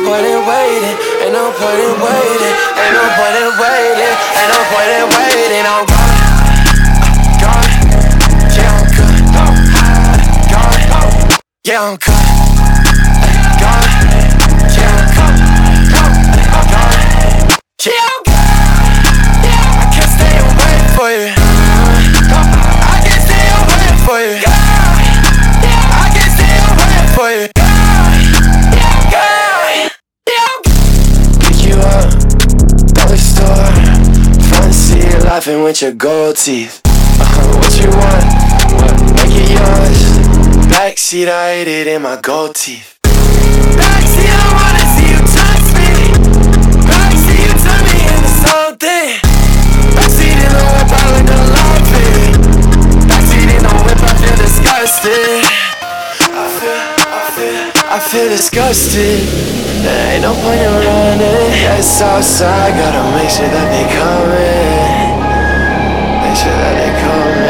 point in waiting, ain't no point in waiting, ain't no point in waiting, ain't no point in waiting. I'm gone, gone, yeah I'm good, gone, yeah I'm good, gone, yeah I'm good, gone, yeah I'm good, yeah I can't stay away for you, I can't stay away for you, I can't stay away for you. Pick you up, dollar store, front seat, laughing with your gold teeth. What you want? What? Make it yours. Backseat, I ate it in my gold teeth. Backseat, I wanna see you touch me. Backseat, you turn me into something. Backseat in the whip, I like to love it. Backseat in the whip, I feel disgusted. I feel disgusted. There ain't no point in running. It's outside, gotta make sure that they coming. Make sure that they coming.